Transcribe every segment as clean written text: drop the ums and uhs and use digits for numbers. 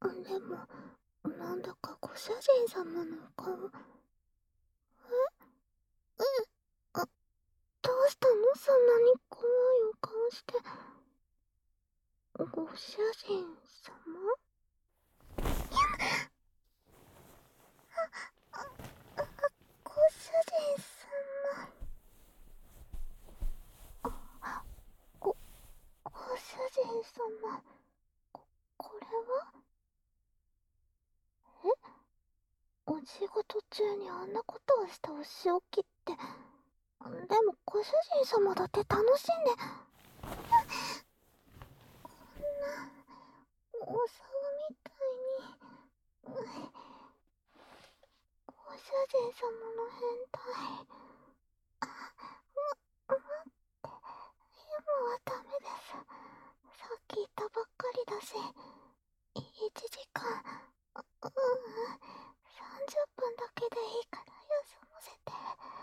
でも、なんだかご主人様の顔。あ、どうしたの、そんなに怖いお顔して。ご主人様？ご主人様。ご、ご主人様。これは？お仕事中にあんなことをしたお仕置きって。でもご主人様だって楽しんで。こんなお皿みたいに。ご主人様の変態。待って、今はダメです。さっき言ったばっかりだし。1時間、30分だけでいいから休ませて。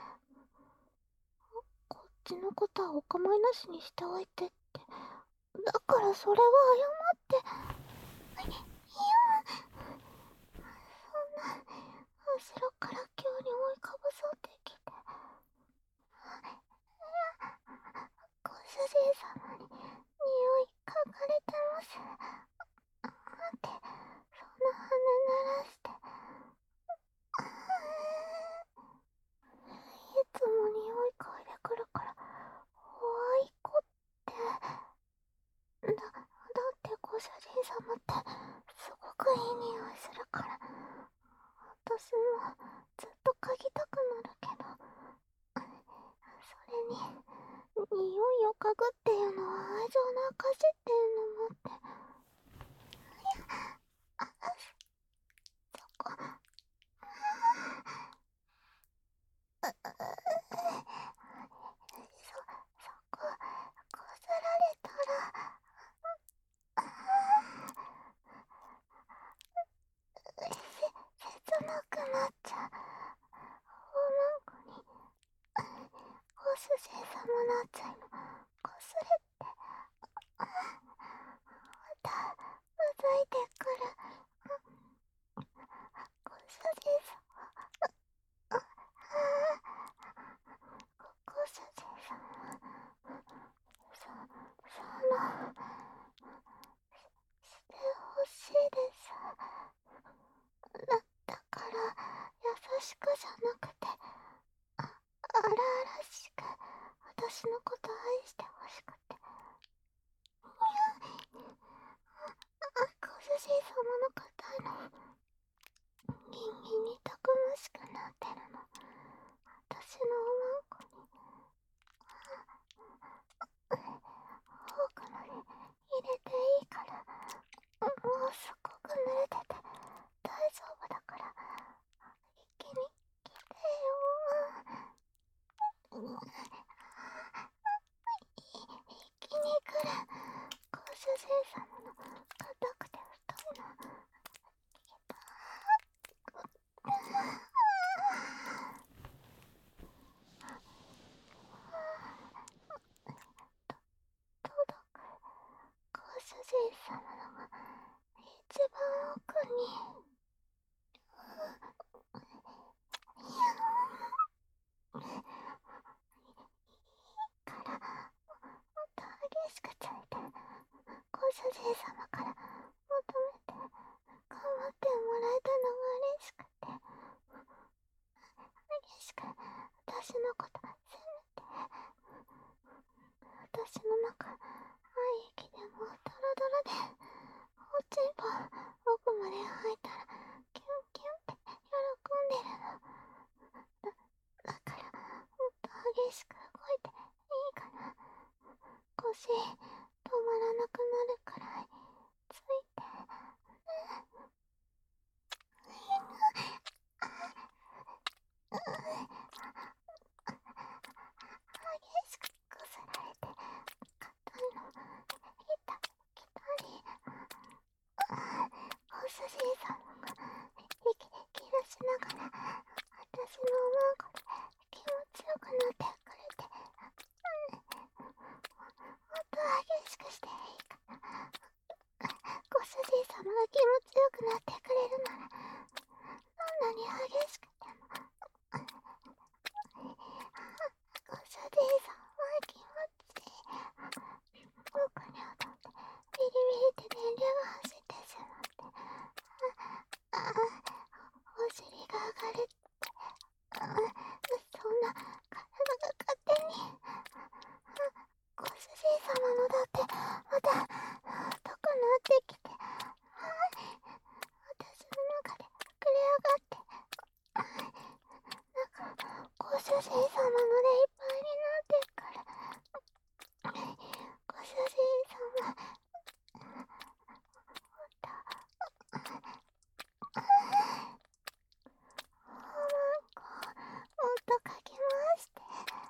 こっちのことはお構いなしにしておいてって。だからそれは謝って。いや、そんな後ろから急に追いかぶさってきて。ご主人様に匂い嗅がれてます。待って、そんな鼻鳴らして。いつも匂い嗅いでくるから怖い子って。だってご主人様ってすごくいい匂いするから、私もずっと嗅ぎたくなるけど、それに匂いを嗅ぐっていうのは愛情の証っていうのもあって。そこ、そここすられたら、切なくなっちゃう。女の子にご主人様の熱いのこすれって。またうざいてくる。ご主人様。ご主人様。してほしいです。だから優しくじゃなくて、荒々しく私のこと愛してほしくて。ご主人様の硬いのギンギンにたくましくなってるの。私のおまんこにフォークまで入れていいから。もうすっごく濡れてて大丈夫だから、一気に来てよ。一気に来る。ご主人様の硬くて太いの。届く。ご主人様のが一番奥に。から、もっと激しくついて、ご主人様から求めて、頑張ってもらえたのが嬉しくて、激しく私のこと責めて、私の中、愛液でもうドロドロで、おちんぽ奥まで入ったらキュンキュンって喜んでるの。だからもっと激しく動いていいかな。腰止まらなくなるくらいついて。激しくこすられて硬いの痛きたり。ご主人様が息切らしながら私のおまんこで気持ちよくなってくれて。もっと激しくしていいかな。ご主人様様が気持ちよくなってくれるなら、どんなに激しくても、ご主人様は気持ちいい。僕に踊って、ビリビリって電流が走ってしまって、お尻が上がるって、そんな体が勝手に、ご主人様のだってまた太くなってきて、私の中で膨れ上がって、なんかご主人様のでいっぱいになってっから、ご主人様もっとかき回して、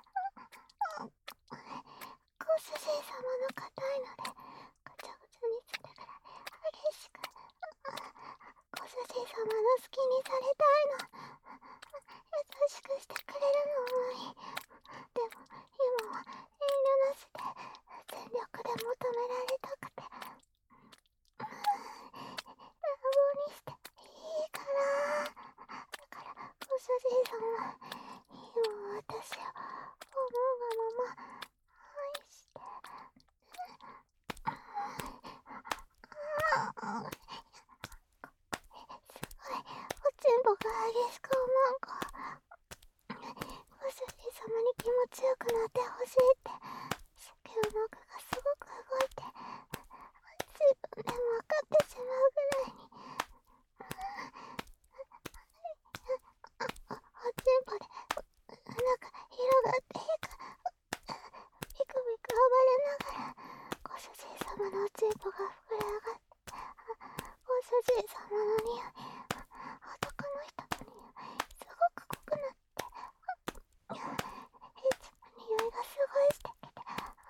ご主人様の硬いのでぐちゃぐちゃにするぐらい激しく、ご主人様の好きにされたいの、優しくしてくれるのもいい。でも今は遠慮なしで全力で求められたくて、乱暴にしていいから。だからご主人様、今私を思うがまま愛して。すごいおちんぽが激しく思う子。ご主人様に気持ちよくなってほしいって子宮の奥がすごく動いて、自分でも分かってしまうぐらいに、おちんぽでなんか広がってビクビク暴れながら、ご主人様のおちんぽが膨れ上がって、ご主人様の匂い、男の人の匂いすごく濃くなって、エッチな匂いがすごいしてきて、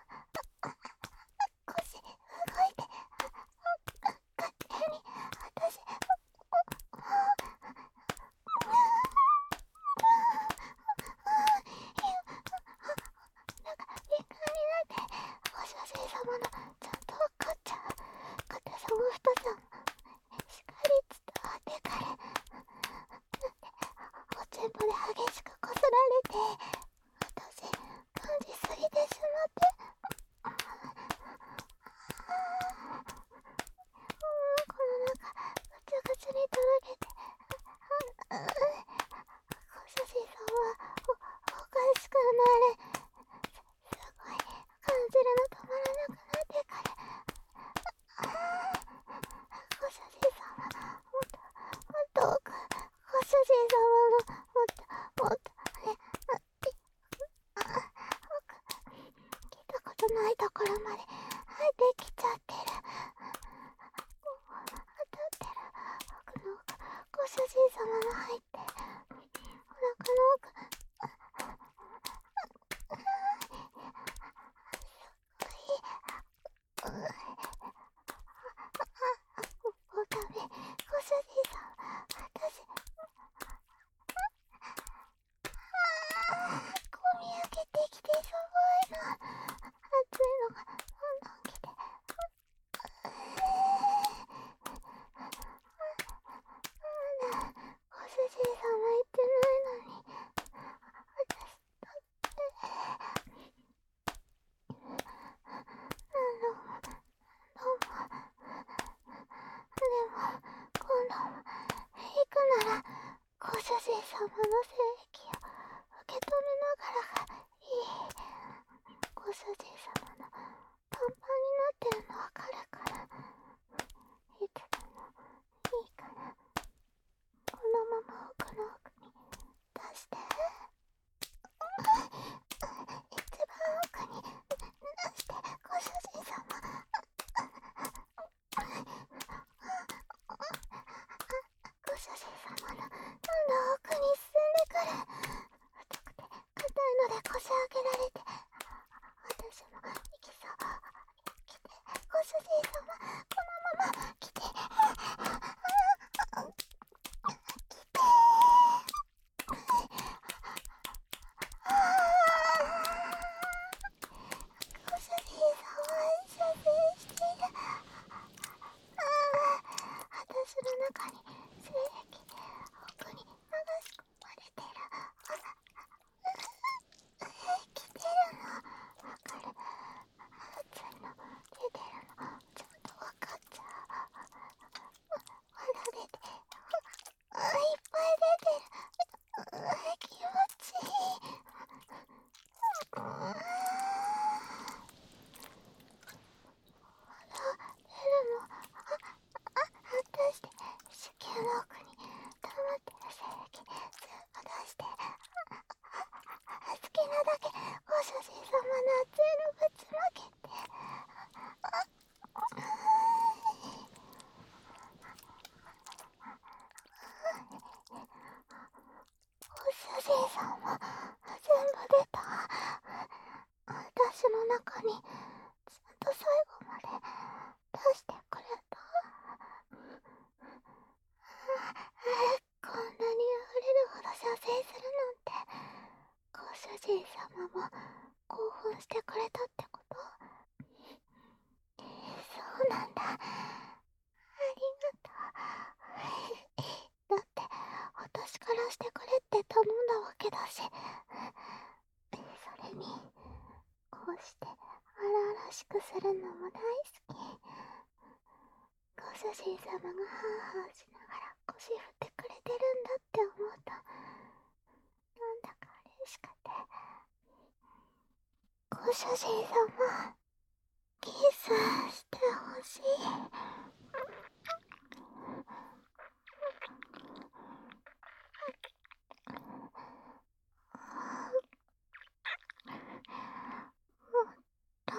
腰動いて、勝手に私なんか敏感になって、ご主人様のちゃんと分かっちゃう硬さも太さもしっかり伝わってくる。おちんぽで激しくこすられて、私感じすぎてしまって、この中ぐちゃぐちゃにとろけて、ご主人様はおかしくなる。すごい感じるの止まらなくなってくる。ご主人様、もっと奥、ご主人様のもっと聞いたことないところまで入ってきちゃってる。当たってる。奥の奥、ご主人様の入ってるお腹の奥、おため、ご主人様、私、こみ上げてきてすごいの。熱いのがどんどん来て。ご主人様言ってないのに、私だって、何度も、でも、今度は、行くなら、ご主人様の精液を受け止めながらがいい。ご主人様のパンパンになってるのわかるから、いつでもいいから、このまま奥の奥に出して。一番奥に出して、ご主人様。ご主人様のどんどん奥に進んでくる。太くて硬いので腰上げられて、私も行きそう。来て、ご主人様、このまま来て。ご主人様、射精している。 中にちゃんと最後まで出してくれた。こんなに溢れるほど射精するなんて、ご主人様も興奮してくれたってこと？そうなんだ。ありがとう。だって私からしてくれって頼んだわけだし。それにこうして荒々しくするのも大好き。ご主人様がハーハーしながら腰振ってくれてるんだって思うと、なんだか嬉しくて。ご主人様、キスしてほしい。もっと。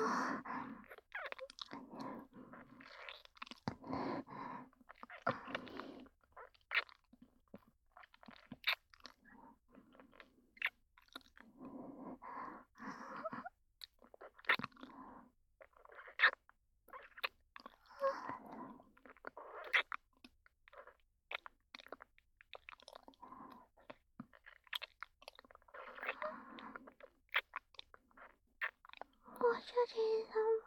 ご主人様、